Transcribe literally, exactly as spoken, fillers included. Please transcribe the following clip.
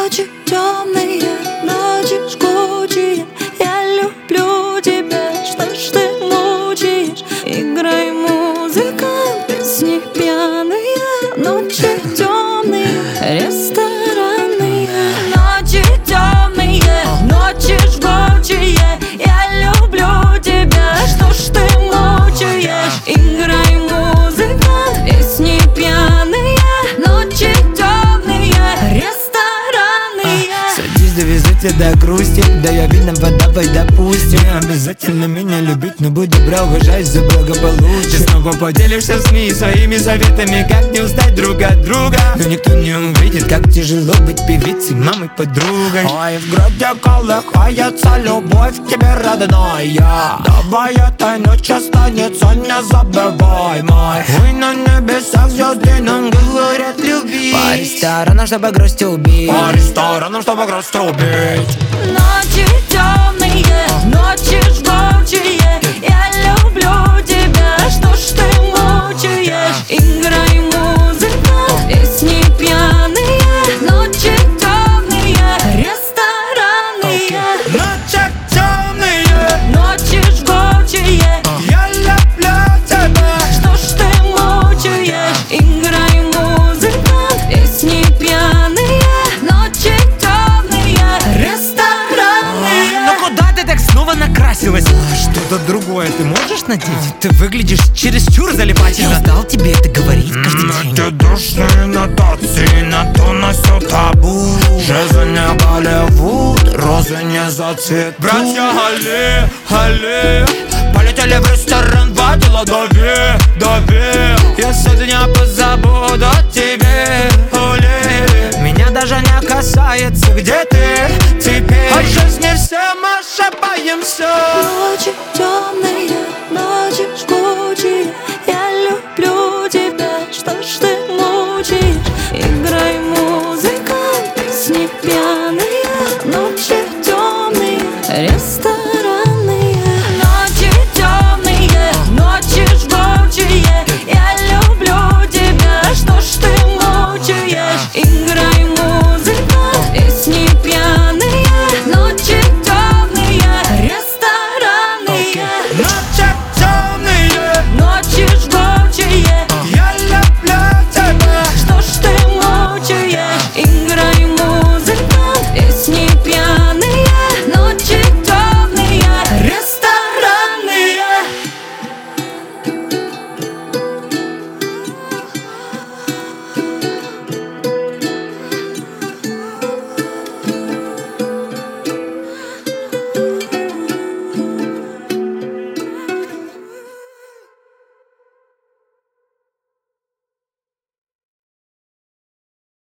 Ночи темные, ночи жгучие, я люблю тебя, что ж ты мучаешь? Играй, музыка, песни пьяные. Ночи темные, ресторанные. Ночи темные, ночи жгучие, я люблю тебя, что ж ты мучаешь? Играй, музыка, песни пьяные. Ночи темные, ресторанные. Садись, довезу тебя до грусти. Да я видно, давай допустим. Не обязательно меня любить, но будь добра, уважай за благополучие. Ты снова поделишься в СМИ своими советами, как не устать друг от друга. Но никто не увидит, как тяжело быть певицей, мамой, подругой. Ой, в груди колыхается любовь к тебе, родная. Давай этой ночью останется незабываемой. Ой, на небесах звезды нам говорят любить. По ресторанам, чтобы грусть убить. По ресторанам, чтобы грусть убить. Ночи темные, ночи жгучие, я люблю тебя, что ж ты мучаешь? Играй, музыка, песни пьяные. Ночи темные, ресторанные. Ночи темные, Ночи жгучие, я люблю тебя. что ж ты мучаешь? Играй, музыка, песни пьяные. Ночи темные, ресторанные. Ну куда ты так снова накрасилась? Что-то другое ты можешь надеть? Ты выглядишь чересчур залипательно. Я устал тебе это говорить каждый день. Эти душные нотации на то носят табу. Жизнь не Голливуд, розы не зацветут. Братья Али, Али полетели в ресторан, два дела дави, дави. Я сегодня позабуду о тебе, Оли. Меня даже не касается, где ты теперь. От жизни все мы ошибаемся. Ночи темные, ночи жгучие.